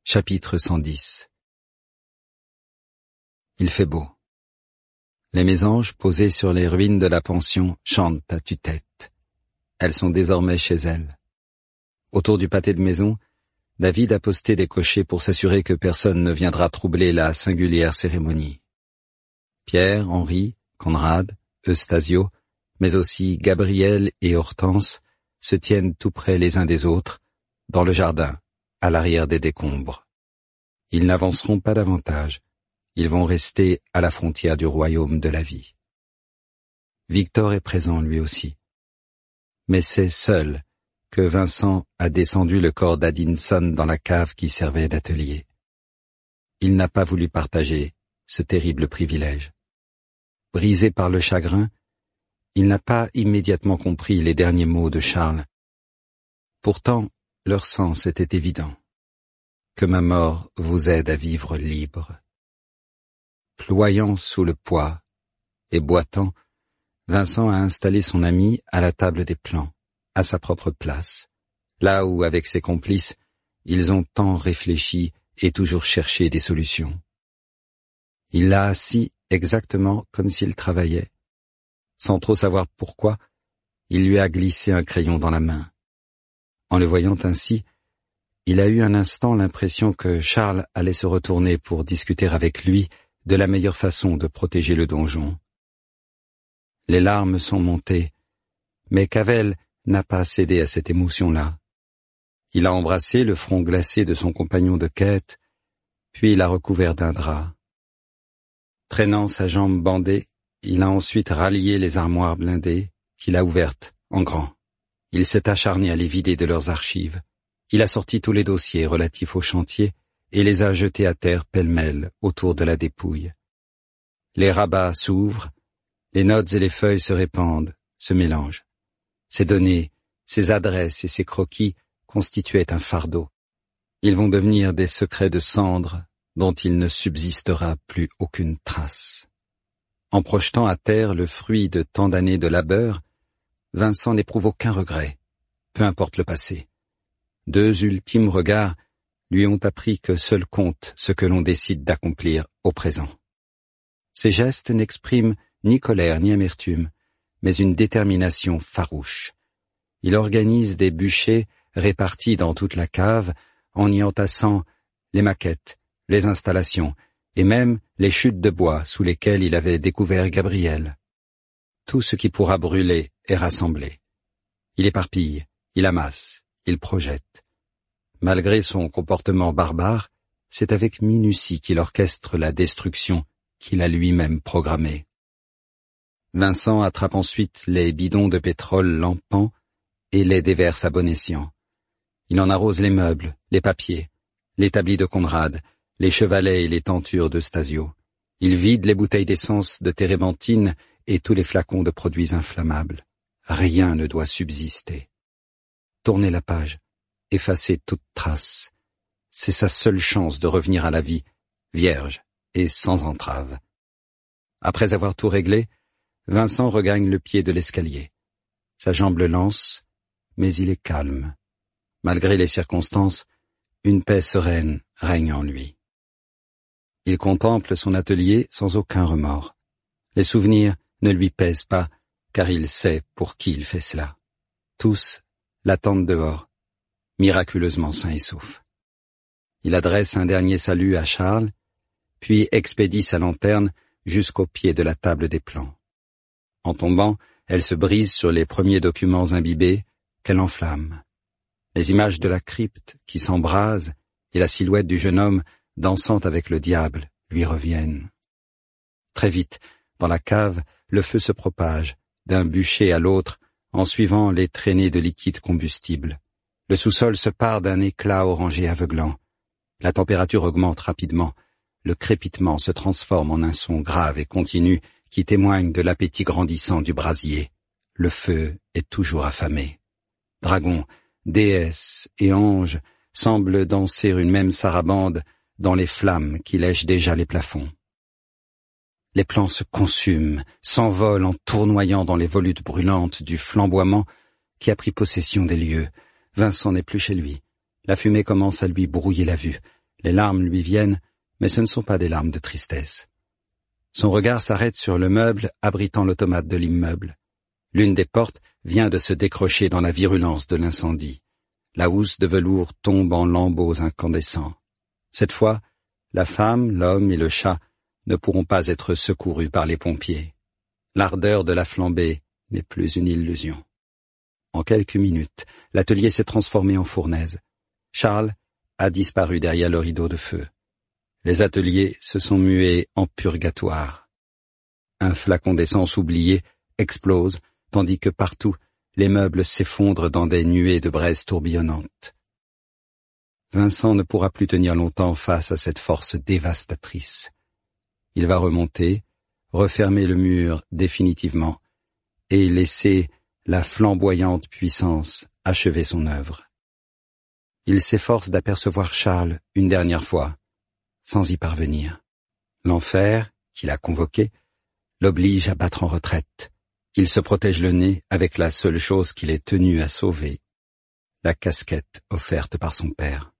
Chapitre 110. Il fait beau. Les mésanges posées sur les ruines de la pension chantent à tue-tête. Elles sont désormais chez elles. Autour du pâté de maison, David a posté des cochers pour s'assurer que personne ne viendra troubler la singulière cérémonie. Pierre, Henri, Conrad, Eustasio, mais aussi Gabriel et Hortense se tiennent tout près les uns des autres, dans le jardin, à l'arrière des décombres. Ils n'avanceront pas davantage. Ils vont rester à la frontière du royaume de la vie. Victor est présent lui aussi. Mais c'est seul que Vincent a descendu le corps d'Adinson dans la cave qui servait d'atelier. Il n'a pas voulu partager ce terrible privilège. Brisé par le chagrin, il n'a pas immédiatement compris les derniers mots de Charles. Pourtant, leur sens était évident. Que ma mort vous aide à vivre libre. Ployant sous le poids et boitant, Vincent a installé son ami à la table des plans, à sa propre place, là où, avec ses complices, ils ont tant réfléchi et toujours cherché des solutions. Il l'a assis exactement comme s'il travaillait. Sans trop savoir pourquoi, il lui a glissé un crayon dans la main. En le voyant ainsi, il a eu un instant l'impression que Charles allait se retourner pour discuter avec lui de la meilleure façon de protéger le donjon. Les larmes sont montées, mais Cavell n'a pas cédé à cette émotion-là. Il a embrassé le front glacé de son compagnon de quête, puis il l'a recouvert d'un drap. Traînant sa jambe bandée, il a ensuite rallié les armoires blindées, qu'il a ouvertes en grand. Il s'est acharné à les vider de leurs archives. Il a sorti tous les dossiers relatifs au chantier et les a jetés à terre pêle-mêle autour de la dépouille. Les rabats s'ouvrent, les notes et les feuilles se répandent, se mélangent. Ces données, ces adresses et ces croquis constituaient un fardeau. Ils vont devenir des secrets de cendres dont il ne subsistera plus aucune trace. En projetant à terre le fruit de tant d'années de labeur, Vincent n'éprouve aucun regret, peu importe le passé. 2 ultimes regards lui ont appris que seul compte ce que l'on décide d'accomplir au présent. Ses gestes n'expriment ni colère ni amertume, mais une détermination farouche. Il organise des bûchers répartis dans toute la cave en y entassant les maquettes, les installations et même les chutes de bois sous lesquelles il avait découvert Gabriel. Tout ce qui pourra brûler est rassemblé. Il éparpille, il amasse, il projette. Malgré son comportement barbare, c'est avec minutie qu'il orchestre la destruction qu'il a lui-même programmée. Vincent attrape ensuite les bidons de pétrole lampants et les déverse à bon escient. Il en arrose les meubles, les papiers, l'établi de Conrad, les chevalets et les tentures d'Eustasio. Il vide les bouteilles d'essence de térébenthine et tous les flacons de produits inflammables. Rien ne doit subsister. Tournez la page, effacez toute trace. C'est sa seule chance de revenir à la vie, vierge et sans entrave. Après avoir tout réglé, Vincent regagne le pied de l'escalier. Sa jambe le lance, mais il est calme. Malgré les circonstances, une paix sereine règne en lui. Il contemple son atelier sans aucun remords. Les souvenirs ne lui pèsent pas, car il sait pour qui il fait cela. Tous l'attendent dehors, miraculeusement sain et sauf. Il adresse un dernier salut à Charles, puis expédie sa lanterne jusqu'au pied de la table des plans. En tombant, elle se brise sur les premiers documents imbibés qu'elle enflamme. Les images de la crypte qui s'embrase et la silhouette du jeune homme dansant avec le diable lui reviennent. Très vite, dans la cave, le feu se propage, d'un bûcher à l'autre, en suivant les traînées de liquide combustible. Le sous-sol se pare d'un éclat orangé aveuglant. La température augmente rapidement. Le crépitement se transforme en un son grave et continu qui témoigne de l'appétit grandissant du brasier. Le feu est toujours affamé. Dragons, déesses et anges semblent danser une même sarabande dans les flammes qui lèchent déjà les plafonds. Les plans se consument, s'envolent en tournoyant dans les volutes brûlantes du flamboiement qui a pris possession des lieux. Vincent n'est plus chez lui. La fumée commence à lui brouiller la vue. Les larmes lui viennent, mais ce ne sont pas des larmes de tristesse. Son regard s'arrête sur le meuble abritant l'automate de l'immeuble. L'une des portes vient de se décrocher dans la virulence de l'incendie. La housse de velours tombe en lambeaux incandescents. Cette fois, la femme, l'homme et le chat ne pourront pas être secourus par les pompiers. L'ardeur de la flambée n'est plus une illusion. En quelques minutes, l'atelier s'est transformé en fournaise. Charles a disparu derrière le rideau de feu. Les ateliers se sont mués en purgatoire. Un flacon d'essence oublié explose, tandis que partout, les meubles s'effondrent dans des nuées de braise tourbillonnantes. Vincent ne pourra plus tenir longtemps face à cette force dévastatrice. Il va remonter, refermer le mur définitivement et laisser la flamboyante puissance achever son œuvre. Il s'efforce d'apercevoir Charles une dernière fois, sans y parvenir. L'enfer, qui l'a convoqué, l'oblige à battre en retraite. Il se protège le nez avec la seule chose qu'il est tenu à sauver, la casquette offerte par son père.